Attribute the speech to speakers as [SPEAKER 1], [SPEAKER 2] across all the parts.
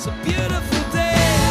[SPEAKER 1] It's a beautiful day.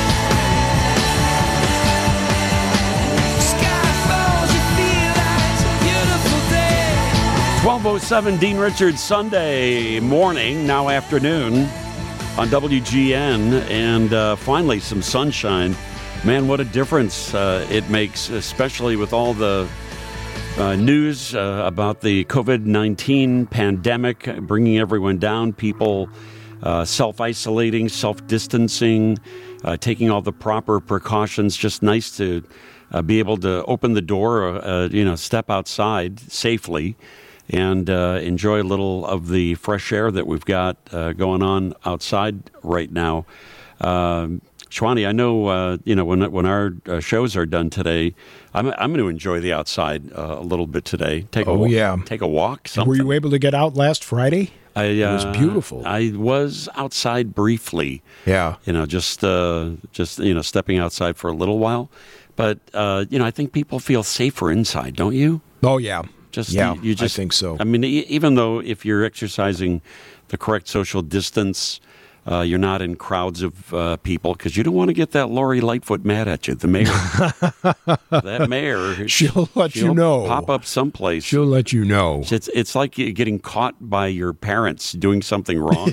[SPEAKER 2] 12:07 Dean Richards, Sunday morning, now afternoon on WGN, and finally some sunshine. Man, what a difference it makes, especially with all the news about the COVID-19 pandemic, bringing everyone down, people self-isolating, self-distancing, taking all the proper precautions. Just nice to be able to open the door, step outside safely and enjoy a little of the fresh air that we've got going on outside right now. Shwani, I know, when our shows are done today, I'm going to enjoy the outside a little bit today. Take a walk. Something.
[SPEAKER 3] Were you able to get out last Friday? It was beautiful.
[SPEAKER 2] I was outside briefly.
[SPEAKER 3] Yeah.
[SPEAKER 2] Just stepping outside for a little while. But, I think people feel safer inside, don't you?
[SPEAKER 3] Oh, yeah.
[SPEAKER 2] I
[SPEAKER 3] think so.
[SPEAKER 2] I mean, even though if you're exercising the correct social distance, you're not in crowds of people, because you don't want to get that Lori Lightfoot mad at you, the mayor. That mayor,
[SPEAKER 3] she'll let you know.
[SPEAKER 2] Pop up someplace.
[SPEAKER 3] She'll let you know.
[SPEAKER 2] It's like you're getting caught by your parents doing something wrong.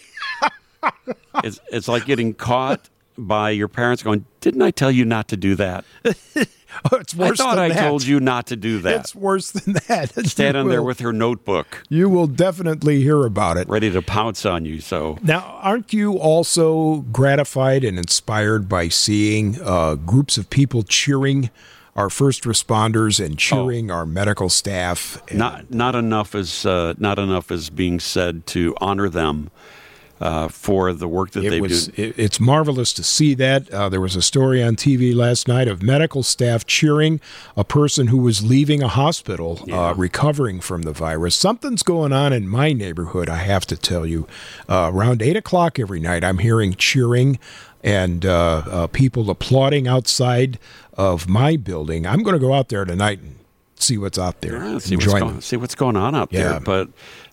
[SPEAKER 2] It's like getting caught by your parents going, "Didn't I tell you not to do that?"
[SPEAKER 3] It's worse than that.
[SPEAKER 2] I told you not to do that.
[SPEAKER 3] It's worse than that.
[SPEAKER 2] Standing there with her notebook.
[SPEAKER 3] You will definitely hear about it.
[SPEAKER 2] Ready to pounce on you. So
[SPEAKER 3] now, aren't you also gratified and inspired by seeing groups of people cheering our first responders and cheering our medical staff?
[SPEAKER 2] Not enough is being said to honor them for the work that they do.
[SPEAKER 3] It's marvelous to see that. There was a story on TV last night of medical staff cheering a person who was leaving a hospital, recovering from the virus. Something's going on in my neighborhood, I have to tell you. Around 8 o'clock every night, I'm hearing cheering and people applauding outside of my building. I'm going to go out there tonight and see what's out there.
[SPEAKER 2] Yeah, see what's going on out there. But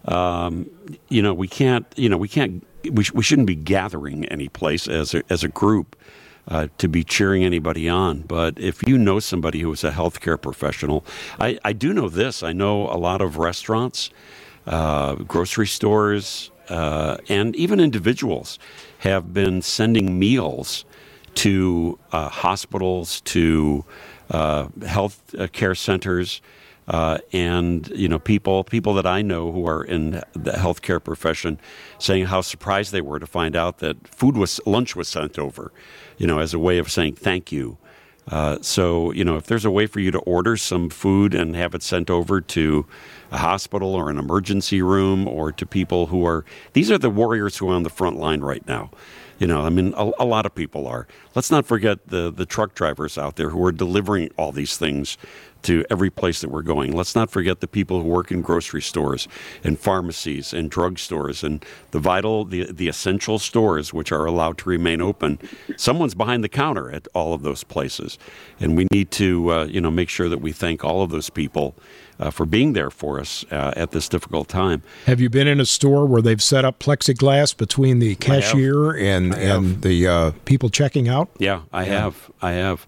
[SPEAKER 2] we shouldn't be gathering any place as a group to be cheering anybody on. But if you know somebody who is a healthcare professional, I do know this. I know a lot of restaurants, grocery stores, and even individuals have been sending meals to hospitals, to health care centers, and people that I know who are in the healthcare profession, saying how surprised they were to find out that lunch was sent over, as a way of saying thank you. So if there's a way for you to order some food and have it sent over to a hospital or an emergency room, or to people these are the warriors who are on the front line right now. A lot of people are. Let's not forget the truck drivers out there who are delivering all these things to every place that we're going. Let's not forget the people who work in grocery stores and pharmacies and drugstores and the essential stores which are allowed to remain open. Someone's behind the counter at all of those places. And we need to, make sure that we thank all of those people for being there for us at this difficult time.
[SPEAKER 3] Have you been in a store where they've set up plexiglass between the cashier and the people checking out?
[SPEAKER 2] Yeah, I have.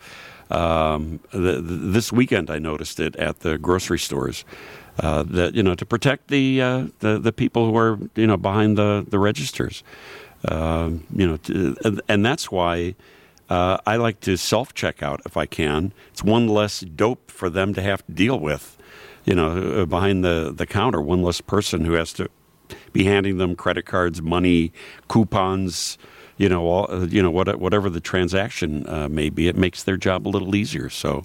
[SPEAKER 2] This weekend I noticed it at the grocery stores, that to protect the people who are behind the registers, and that's why I like to self-checkout if I can. It's one less dope for them to have to deal with, behind the counter. One less person who has to be handing them credit cards, money, coupons. Whatever the transaction may be, it makes their job a little easier. So,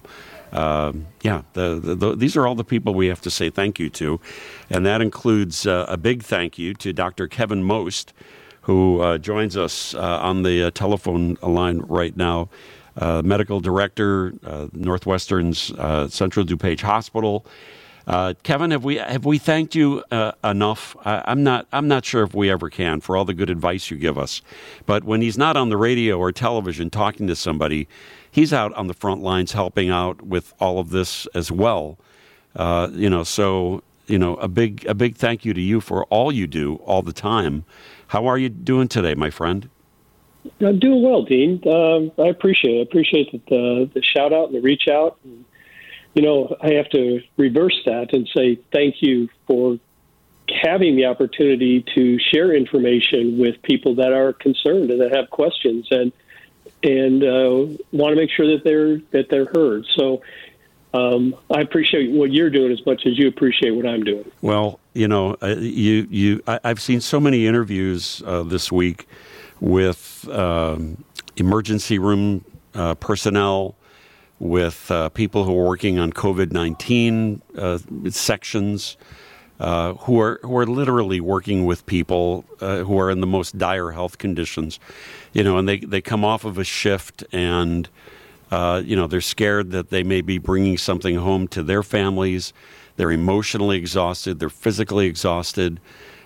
[SPEAKER 2] these are all the people we have to say thank you to. And that includes a big thank you to Dr. Kevin Most, who joins us on the telephone line right now, medical director, Northwestern's Central DuPage Hospital. Kevin, have we thanked you enough? I'm not sure if we ever can, for all the good advice you give us. But when he's not on the radio or television talking to somebody, he's out on the front lines helping out with all of this as well. So a big thank you to you for all you do all the time. How are you doing today, my friend?
[SPEAKER 1] I'm doing well, Dean. I appreciate it. I appreciate the shout out and the reach out. And, I have to reverse that and say thank you for having the opportunity to share information with people that are concerned and that have questions and want to make sure that they're heard. So I appreciate what you're doing as much as you appreciate what I'm doing.
[SPEAKER 2] Well, I've seen so many interviews this week with emergency room personnel, with people who are working on COVID-19 sections, who are literally working with people who are in the most dire health conditions, and they come off of a shift and they're scared that they may be bringing something home to their families. They're emotionally exhausted. They're physically exhausted.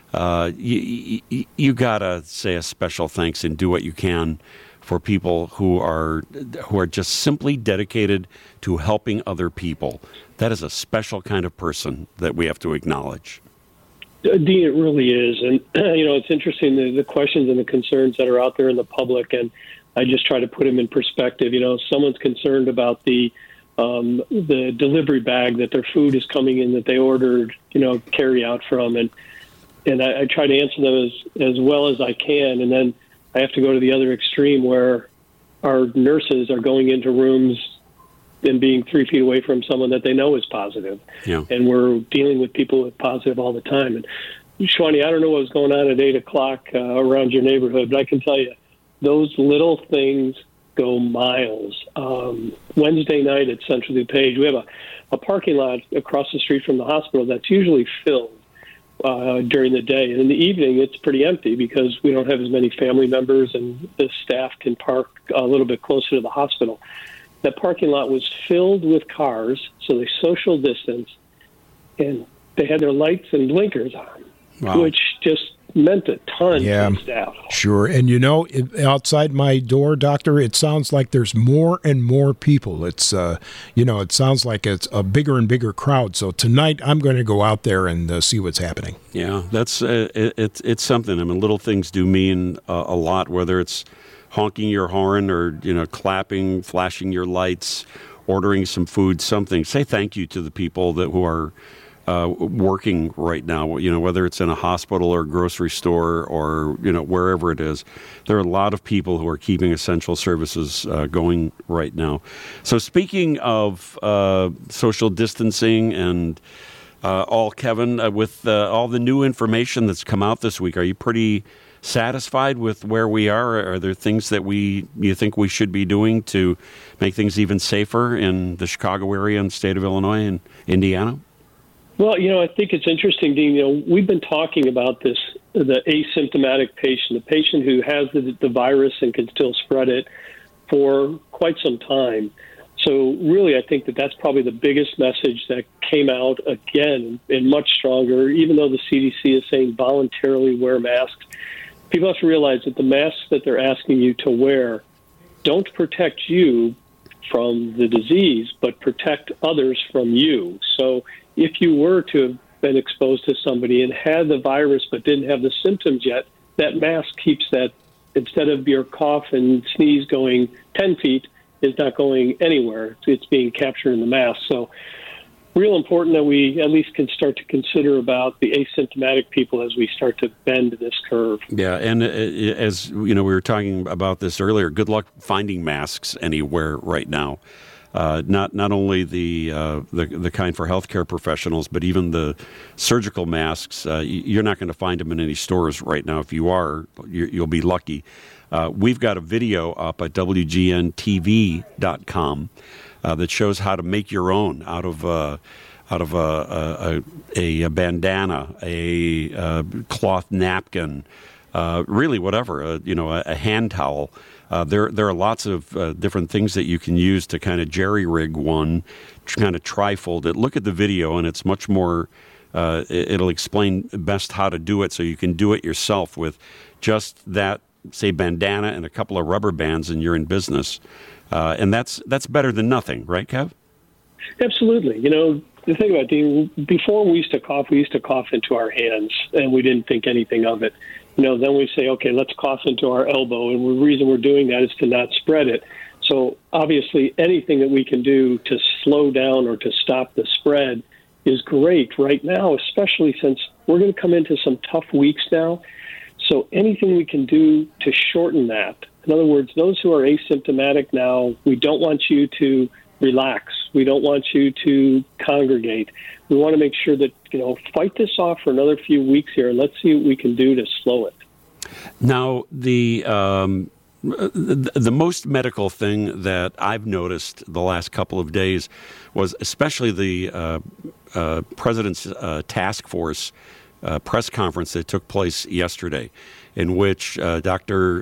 [SPEAKER 2] You gotta say a special thanks and do what you can for people who are just simply dedicated to helping other people. That is a special kind of person that we have to acknowledge.
[SPEAKER 1] Dean, it really is. And, it's interesting, the questions and the concerns that are out there in the public, and I just try to put them in perspective. Someone's concerned about the delivery bag that their food is coming in that they ordered, carry out from. And I try to answer them as well as I can. And then I have to go to the other extreme where our nurses are going into rooms and being 3 feet away from someone that they know is positive.
[SPEAKER 2] Yeah.
[SPEAKER 1] And we're dealing with people with positive all the time. And Shwani, I don't know what's going on at 8 o'clock around your neighborhood, but I can tell you those little things go miles. Wednesday night at Central DuPage, we have a parking lot across the street from the hospital that's usually filled during the day. And in the evening, it's pretty empty because we don't have as many family members and the staff can park a little bit closer to the hospital. That parking lot was filled with cars, so they social distance, and they had their lights and blinkers on,
[SPEAKER 3] wow.
[SPEAKER 1] which just meant a ton to the staff.
[SPEAKER 3] Sure. And outside my door, Doctor, it sounds like there's more and more people. It's, it sounds like it's a bigger and bigger crowd. So tonight I'm going to go out there and see what's happening.
[SPEAKER 2] Yeah, that's it's something. I mean, little things do mean a lot, whether it's honking your horn or, clapping, flashing your lights, ordering some food, something. Say thank you to the people who are working right now, whether it's in a hospital or grocery store or, wherever it is. There are a lot of people who are keeping essential services going right now. So speaking of social distancing and Kevin, with all the new information that's come out this week, are you pretty satisfied with where we are? Are there things that you think we should be doing to make things even safer in the Chicago area and state of Illinois and Indiana?
[SPEAKER 1] Well, I think it's interesting, Dean. We've been talking about this, the asymptomatic patient, the patient who has the virus and can still spread it for quite some time. So really, I think that's probably the biggest message that came out again and much stronger, even though the CDC is saying voluntarily wear masks. People have to realize that the masks that they're asking you to wear don't protect you from the disease, but protect others from you. So if you were to have been exposed to somebody and had the virus but didn't have the symptoms yet, that mask keeps that, instead of your cough and sneeze going 10 feet, is not going anywhere. It's being captured in the mask. So real important that we at least can start to consider about the asymptomatic people as we start to bend this curve.
[SPEAKER 2] Yeah, and as we were talking about this earlier, good luck finding masks anywhere right now. Not only the kind for healthcare professionals, but even the surgical masks. You're not going to find them in any stores right now. If you are, you'll be lucky. We've got a video up at WGNTV.com that shows how to make your own out of a bandana, a cloth napkin, really whatever, a hand towel. There are lots of different things that you can use to kind of jerry-rig one, kind of trifold it. Look at the video, and it's much more, it'll explain best how to do it so you can do it yourself with just that, say, bandana and a couple of rubber bands, and you're in business. And that's better than nothing, right, Kev?
[SPEAKER 1] Absolutely. The thing about Dean, before we used to cough into our hands, and we didn't think anything of it. then we say, okay, let's cough into our elbow. And the reason we're doing that is to not spread it. So obviously anything that we can do to slow down or to stop the spread is great right now, especially since we're going to come into some tough weeks now. So anything we can do to shorten that. In other words, those who are asymptomatic now, we don't want you to relax. We don't want you to congregate. We want to make sure that, fight this off for another few weeks here, and let's see what we can do to slow it.
[SPEAKER 2] Now, the most medical thing that I've noticed the last couple of days was especially the President's task force press conference that took place yesterday, in which Dr.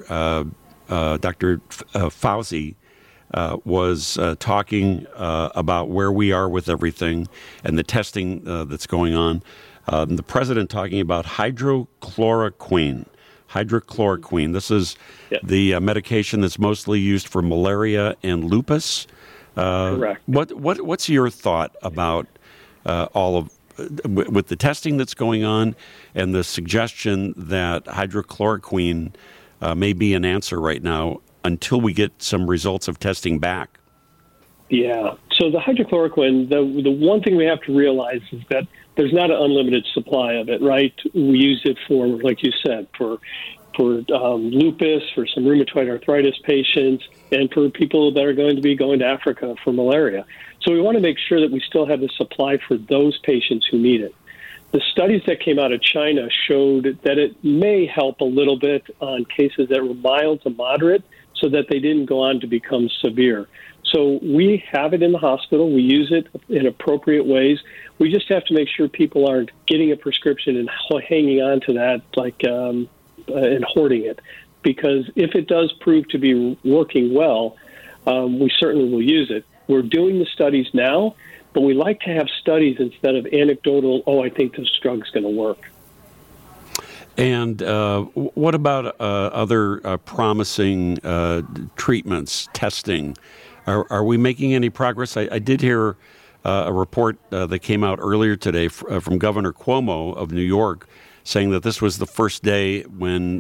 [SPEAKER 2] Fauci was talking about where we are with everything and the testing that's going on. The president talking about hydrochloroquine. This is the medication that's mostly used for malaria and lupus.
[SPEAKER 1] Correct.
[SPEAKER 2] What's your thought about all of with the testing that's going on and the suggestion that hydrochloroquine may be an answer right now until we get some results of testing back?
[SPEAKER 1] Yeah. So the hydrochloroquine, the one thing we have to realize is that there's not an unlimited supply of it, right? We use it for, like you said, for lupus, for some rheumatoid arthritis patients, and for people that are going to be going to Africa for malaria. So we want to make sure that we still have the supply for those patients who need it. The studies that came out of China showed that it may help a little bit on cases that were mild to moderate so that they didn't go on to become severe. So we have it in the hospital. We use it in appropriate ways. We just have to make sure people aren't getting a prescription and hanging on to that and hoarding it. Because if it does prove to be working well, we certainly will use it. We're doing the studies now, but we like to have studies instead of anecdotal, I think this drug's going to work.
[SPEAKER 2] And what about other promising treatments, testing? Are we making any progress? I did hear a report that came out earlier today from Governor Cuomo of New York saying that this was the first day when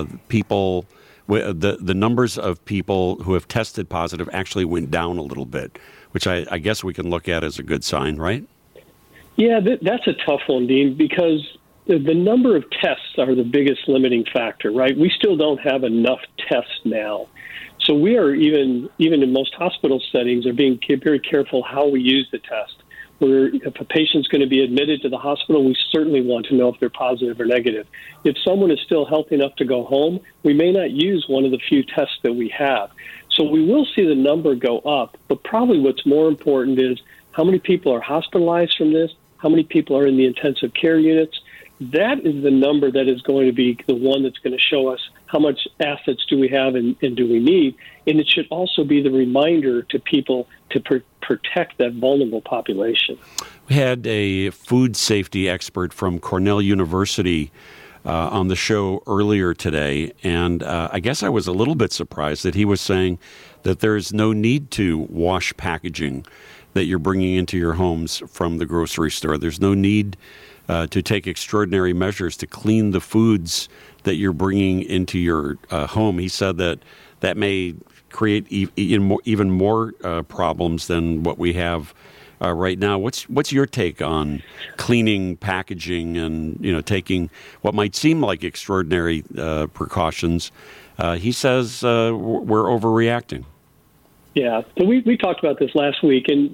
[SPEAKER 2] the numbers of people who have tested positive actually went down a little bit, which I guess we can look at as a good sign, right?
[SPEAKER 1] Yeah, that's a tough one, Dean, because the number of tests are the biggest limiting factor, right? We still don't have enough tests now. So we are even in most hospital settings are being very careful how we use the test. If a patient's going to be admitted to the hospital, we certainly want to know if they're positive or negative. If someone is still healthy enough to go home, we may not use one of the few tests that we have. So we will see the number go up, but probably what's more important is how many people are hospitalized from this, how many people are in the intensive care units. That is the number that is going to be the one that's going to show us how much assets do we have and do we need. And it should also be the reminder to people to protect that vulnerable population.
[SPEAKER 2] We had a food safety expert from Cornell University on the show earlier today, and I guess I was a little bit surprised that he was saying that there's no need to wash packaging that you're bringing into your homes from the grocery store. There's no need to take extraordinary measures to clean the foods that you're bringing into your home. He said that may create even more problems than what we have right now. What's your take on cleaning packaging and taking what might seem like extraordinary precautions? He says we're overreacting.
[SPEAKER 1] Yeah, so we talked about this last week, and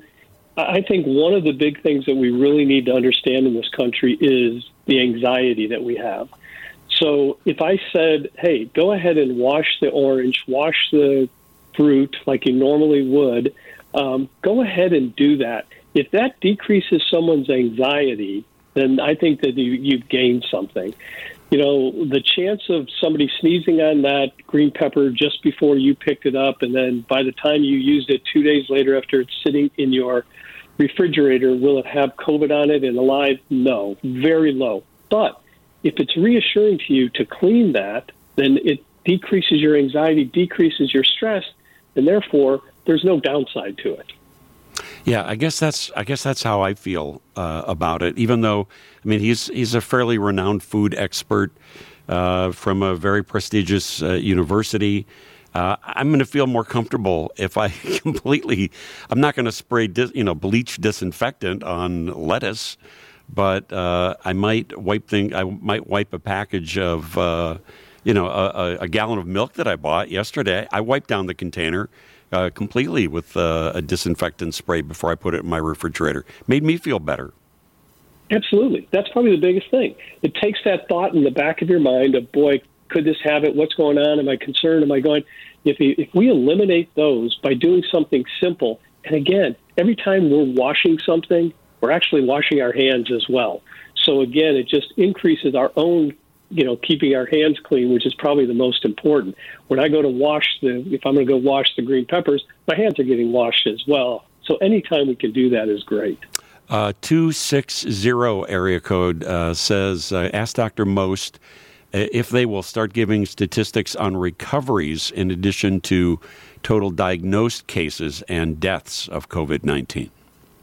[SPEAKER 1] I think one of the big things that we really need to understand in this country is the anxiety that we have. So if I said, hey, go ahead and wash the orange, wash the fruit like you normally would, go ahead and do that. If that decreases someone's anxiety, then I think that you've gained something. The chance of somebody sneezing on that green pepper just before you picked it up, and then by the time you used it 2 days later after it's sitting in your refrigerator, will it have COVID on it and alive? No, very low. But if it's reassuring to you to clean that, then it decreases your anxiety, decreases your stress, and therefore there's no downside to it.
[SPEAKER 2] Yeah, I guess that's how I feel about it. Even though, he's a fairly renowned food expert. from a very prestigious university. I'm going to feel more comfortable if I I'm not going to spray, bleach disinfectant on lettuce, but I might wipe a package of, a gallon of milk that I bought yesterday. I wiped down the container completely with a disinfectant spray before I put it in my refrigerator. Made me feel better.
[SPEAKER 1] Absolutely. That's probably the biggest thing. It takes that thought in the back of your mind of, boy, could this have it? What's going on? Am I concerned? Am I going? If we eliminate those by doing something simple, and again, every time we're washing something, we're actually washing our hands as well. So again, it just increases our own, keeping our hands clean, which is probably the most important. When I go to if I'm going to go wash the green peppers, my hands are getting washed as well. So anytime we can do that is great.
[SPEAKER 2] 260 area code says, ask Dr. Most if they will start giving statistics on recoveries in addition to total diagnosed cases and deaths of COVID-19.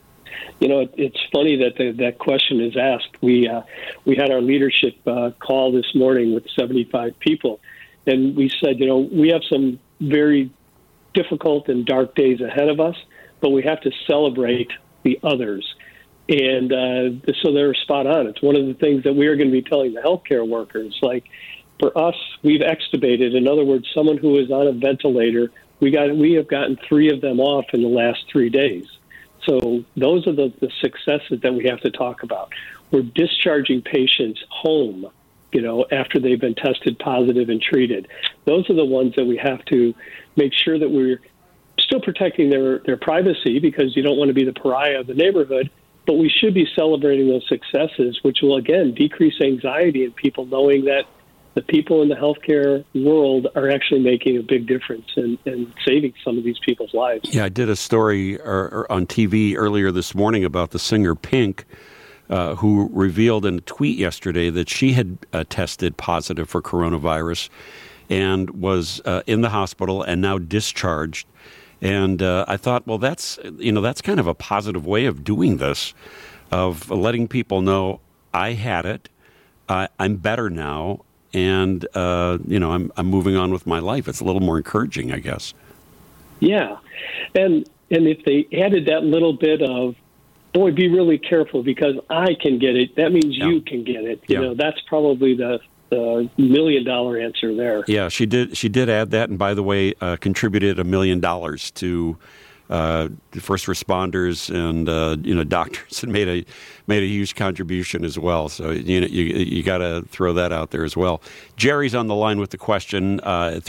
[SPEAKER 1] It's funny that that question is asked. We had our leadership call this morning with 75 people, and we said, we have some very difficult and dark days ahead of us, but we have to celebrate the others. And so they're spot on. It's one of the things that we are going to be telling the healthcare workers. Like, for us, we've extubated. In other words, someone who is on a ventilator, we have gotten 3 of them off in the last 3 days. So those are the successes that we have to talk about. We're discharging patients home, after they've been tested positive and treated. Those are the ones that we have to make sure that we're still protecting their privacy, because you don't want to be the pariah of the neighborhood. But we should be celebrating those successes, which will, again, decrease anxiety in people, knowing that the people in the healthcare world are actually making a big difference in saving some of these people's lives.
[SPEAKER 2] Yeah, I did a story on TV earlier this morning about the singer Pink, who revealed in a tweet yesterday that she had tested positive for coronavirus and was in the hospital and now discharged. And I thought, well, that's kind of a positive way of doing this, of letting people know I had it, I'm better now, and I'm moving on with my life. It's a little more encouraging, I guess.
[SPEAKER 1] Yeah, and if they added that little bit of, boy, be really careful because I can get it, that means you can get it. That's probably the $1 million answer there.
[SPEAKER 2] Yeah, she did add that, and by the way, contributed $1 million to the first responders and doctors, and made a huge contribution as well. So you got to throw that out there as well. Jerry's on the line with the question,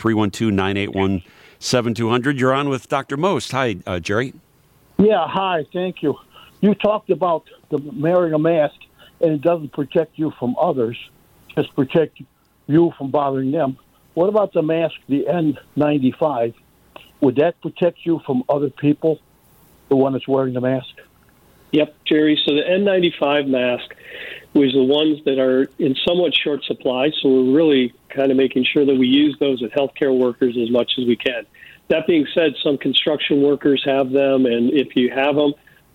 [SPEAKER 2] 312-981-7200. You're on with Dr. Most. Hi, Jerry.
[SPEAKER 4] Yeah, hi. Thank you. You talked about wearing a mask, and it doesn't protect you from others. Just protect you from bothering them. What about the mask, the N95? Would that protect you from other people, the one that's wearing the mask?
[SPEAKER 1] Yep, Jerry. So the N95 mask was the ones that are in somewhat short supply, so we're really kind of making sure that we use those at healthcare workers as much as we can. That being said, some construction workers have them, and if you have them,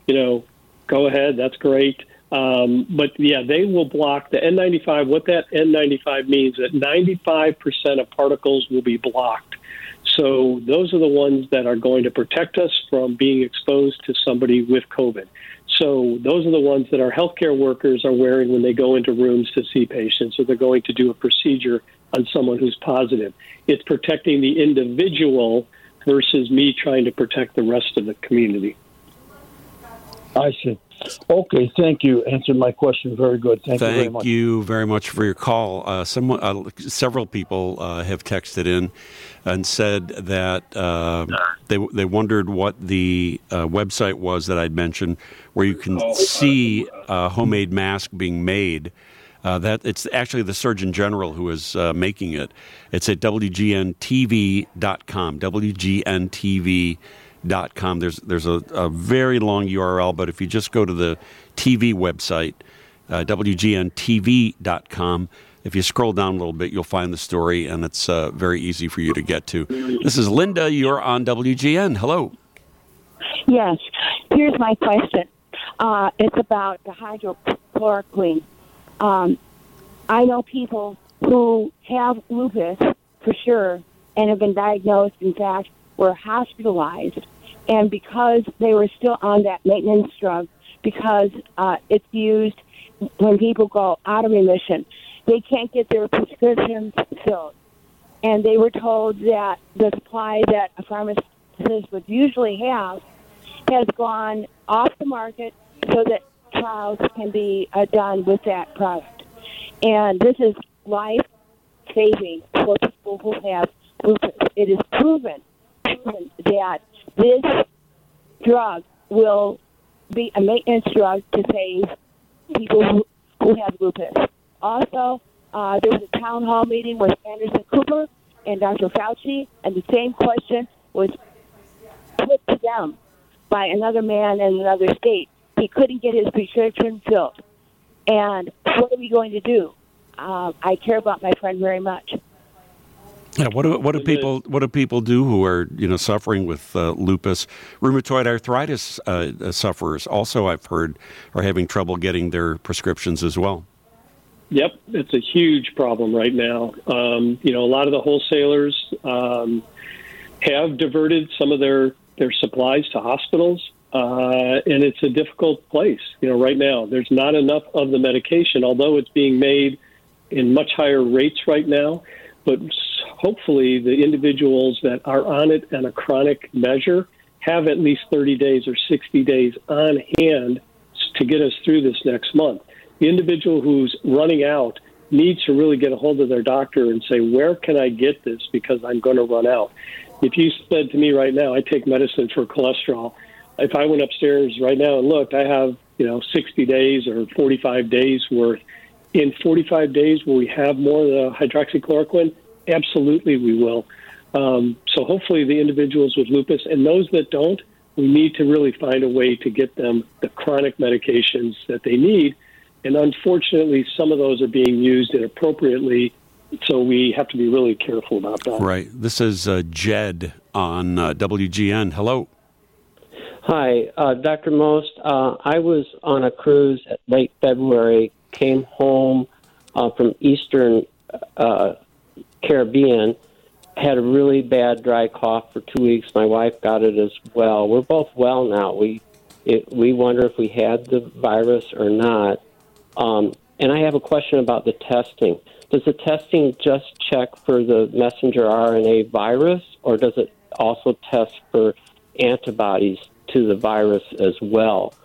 [SPEAKER 1] go ahead. That's great. But, yeah, they will block the N95. What that N95 means that 95% of particles will be blocked. So those are the ones that are going to protect us from being exposed to somebody with COVID. So those are the ones that our healthcare workers are wearing when they go into rooms to see patients, or they're going to do a procedure on someone who's positive. It's protecting the individual versus me trying to protect the rest of the community.
[SPEAKER 4] I see. Okay, thank you. Answered my question very good. Thank you very much.
[SPEAKER 2] Thank you very much for your call. Several people have texted in and said that they wondered what the website was that I'd mentioned, where you can see a homemade mask being made. That it's actually the Surgeon General who is making it. It's at WGNTV.com. WGNTV.com. There's a very long URL, but if you just go to the TV website, WGNTV.com, if you scroll down a little bit, you'll find the story, and it's very easy for you to get to. This is Linda. You're on WGN. Hello.
[SPEAKER 5] Yes. Here's my question. It's about the hydrochloroquine. I know people who have lupus for sure and have been diagnosed, in fact, were hospitalized. And because they were still on that maintenance drug, because it's used when people go out of remission, they can't get their prescriptions filled. And they were told that the supply that a pharmacist would usually have has gone off the market so that trials can be done with that product. And this is life-saving for people who have lupus. It is proven that this drug will be a maintenance drug to save people who have lupus. Also, there was a town hall meeting with Anderson Cooper and Dr. Fauci, and the same question was put to them by another man in another state. He couldn't get his prescription filled. And what are we going to do? I care about my friend very much.
[SPEAKER 2] Yeah, what do people do who are suffering with lupus? Rheumatoid arthritis sufferers also, I've heard, are having trouble getting their prescriptions as well.
[SPEAKER 1] Yep, it's a huge problem right now. A lot of the wholesalers have diverted some of their supplies to hospitals, and it's a difficult place. Right now, there's not enough of the medication, although it's being made in much higher rates right now. But hopefully the individuals that are on it in a chronic measure have at least 30 days or 60 days on hand to get us through this next month. The individual who's running out needs to really get a hold of their doctor and say, where can I get this because I'm going to run out? If you said to me right now, I take medicine for cholesterol. If I went upstairs right now and looked, I have 60 days or 45 days worth. In 45 days, will we have more of the hydroxychloroquine? Absolutely, we will. So hopefully the individuals with lupus and those that don't, we need to really find a way to get them the chronic medications that they need. And unfortunately, some of those are being used inappropriately, so we have to be really careful about that.
[SPEAKER 2] Right. This is Jed on WGN. Hello.
[SPEAKER 6] Hi, Dr. Most. I was on a cruise at late February, came home from Eastern Caribbean, had a really bad dry cough for 2 weeks. My wife got it as well. We're both well now. We wonder if we had the virus or not. And I have a question about the testing. Does the testing just check for the messenger RNA virus, or does it also test for antibodies to the virus as well?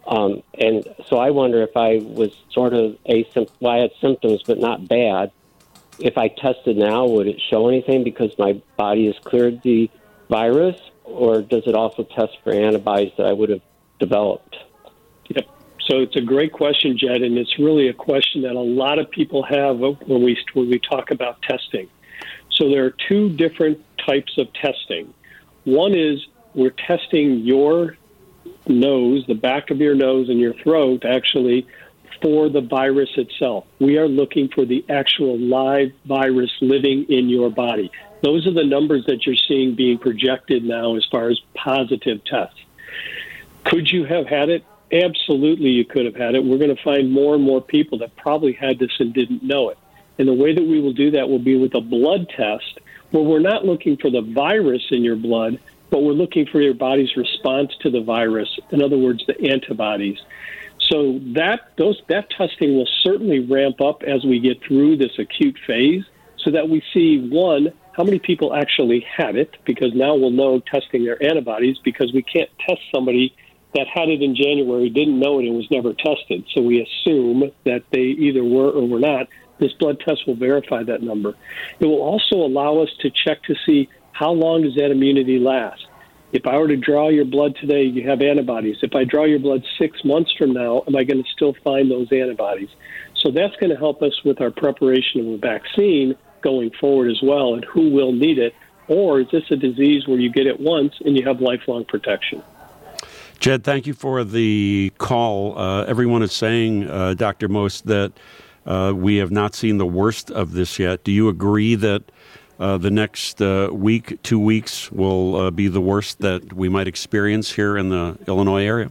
[SPEAKER 6] And so I wonder if I was sort of I had symptoms but not bad. If I tested now, would it show anything because my body has cleared the virus, or does it also test for antibodies that I would have developed?
[SPEAKER 1] Yep. So it's a great question, Jed, and it's really a question that a lot of people have when we talk about testing. So there are two different types of testing. One is we're testing your nose, the back of your nose and your throat, actually, for the virus itself. We are looking for the actual live virus living in your body. Those are the numbers that you're seeing being projected now as far as positive tests. Could you have had it? Absolutely, you could have had it. We're going to find more and more people that probably had this and didn't know it. And the way that we will do that will be with a blood test, where we're not looking for the virus in your blood, but we're looking for your body's response to the virus. In other words, the antibodies. So that testing will certainly ramp up as we get through this acute phase, so that we see, one, how many people actually had it, because now we'll know testing their antibodies, because we can't test somebody that had it in January, didn't know it, and was never tested. So we assume that they either were or were not. This blood test will verify that number. It will also allow us to check to see how long does that immunity last. If I were to draw your blood today, you have antibodies. If I draw your blood 6 months from now, am I going to still find those antibodies? So that's going to help us with our preparation of a vaccine going forward as well, and who will need it. Or is this a disease where you get it once and you have lifelong protection?
[SPEAKER 2] Jed, thank you for the call. Everyone is saying, Dr. Most, that we have not seen the worst of this yet. Do you agree that the next week, 2 weeks, will be the worst that we might experience here in the Illinois area?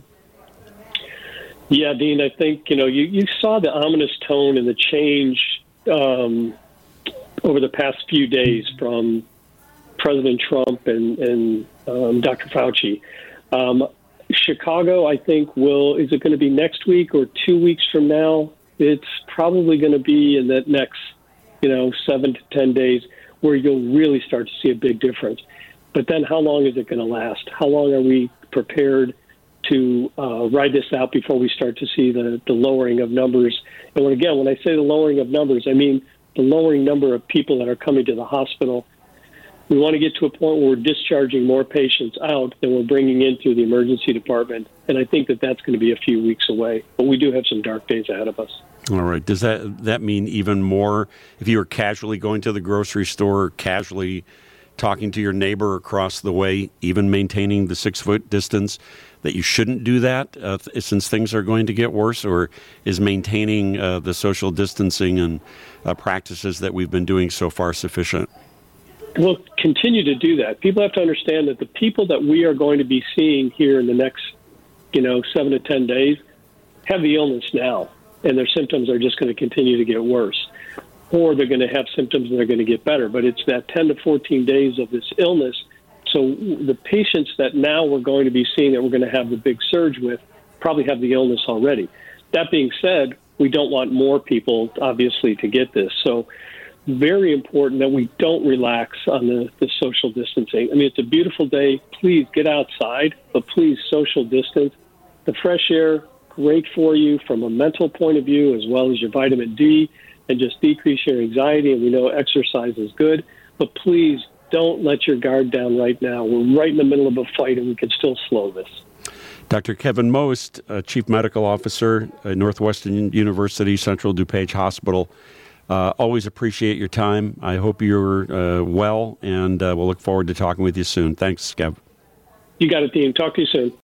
[SPEAKER 1] Yeah, Dean, I think, you saw the ominous tone and the change over the past few days from President Trump and Dr. Fauci. Chicago, I think, is it going to be next week or 2 weeks from now? It's probably going to be in that next, 7 to 10 days where you'll really start to see a big difference. But then how long is it going to last? How long are we prepared to ride this out before we start to see the lowering of numbers? And when I say the lowering of numbers, I mean the lowering number of people that are coming to the hospital. We want to get to a point where we're discharging more patients out than we're bringing in through the emergency department. And I think that that's going to be a few weeks away. But we do have some dark days ahead of us.
[SPEAKER 2] All right. Does that mean even more if you were casually going to the grocery store, casually talking to your neighbor across the way, even maintaining the 6-foot distance, that you shouldn't do that since things are going to get worse? Or is maintaining the social distancing and practices that we've been doing so far sufficient?
[SPEAKER 1] We'll continue to do that. People have to understand that the people that we are going to be seeing here in the next, 7 to 10 days have the illness now, and their symptoms are just going to continue to get worse. Or they're going to have symptoms that are going to get better. But it's that 10 to 14 days of this illness. So the patients that now we're going to be seeing that we're going to have the big surge with probably have the illness already. That being said, we don't want more people, obviously, to get this. So very important that we don't relax on the social distancing. I mean, it's a beautiful day. Please get outside, but please social distance. The fresh air, great for you from a mental point of view, as well as your vitamin D, and just decrease your anxiety. And we know exercise is good, but please don't let your guard down right now. We're right in the middle of a fight, and we can still slow this.
[SPEAKER 2] Dr. Kevin Most, Chief Medical Officer at Northwestern University Central DuPage Hospital. Always appreciate your time. I hope you're well, and we'll look forward to talking with you soon. Thanks, Kev.
[SPEAKER 1] You got it, Dean. Talk to you soon.